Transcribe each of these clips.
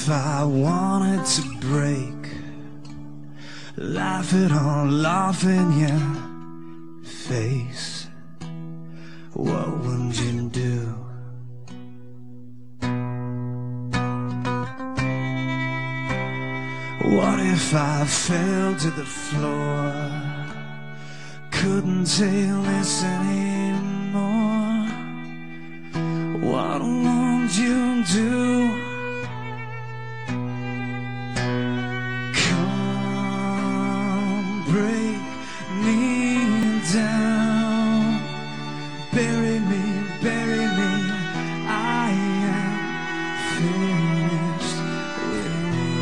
if I wanted to break? Laugh it off in your face. What would you do? What if I fell to the floor? Couldn't say this anymore. What would you do? Come break me down. Bury me, bury me. I am finished with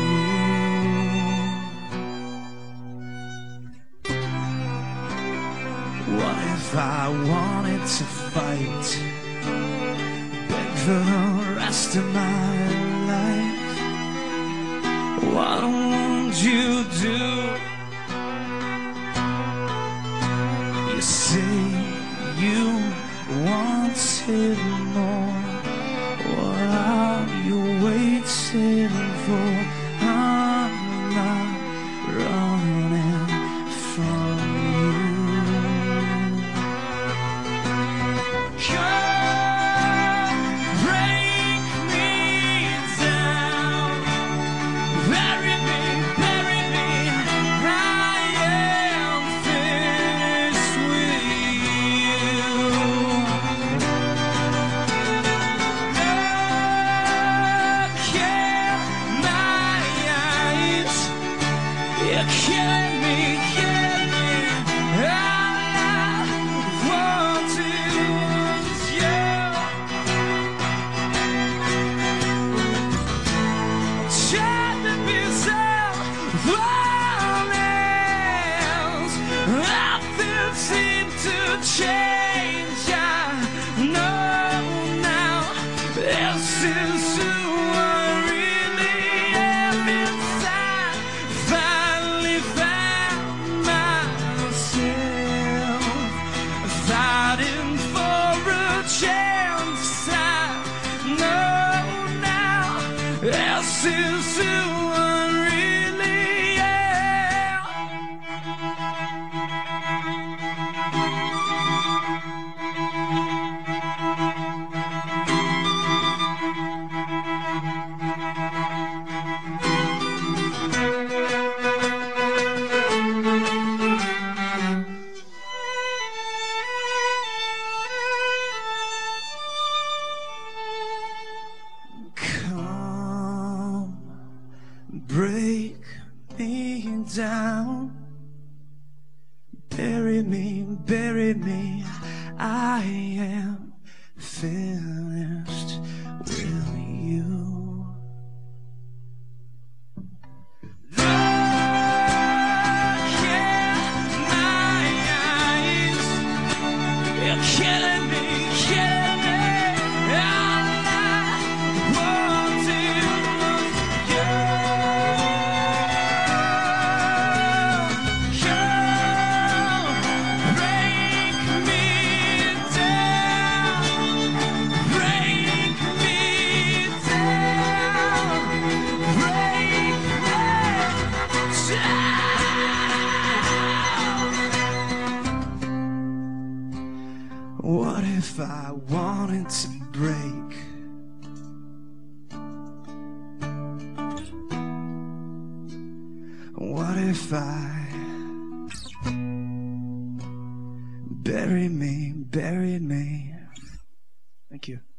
you. What if I wanted to fight? Beg for the rest of my life. What would you do? You say you wanted more. What are you waiting for? I'm not running from you. Come break me down. Bury me, bury me. I am finished with you. You're killing me, killing me. All I want is you. Try to be self-honest. Nothing seems to change. I know now this is who I really am inside. Finally found myself fighting for a chance. I know now this is who I really Come break me down. Bury me. I am finished with you. Look in my eyes. You're killing me, killing me. All I want is you. Come break me down. Break me down. Break me down. What if I wanted to break? What if I bury me? Thank you.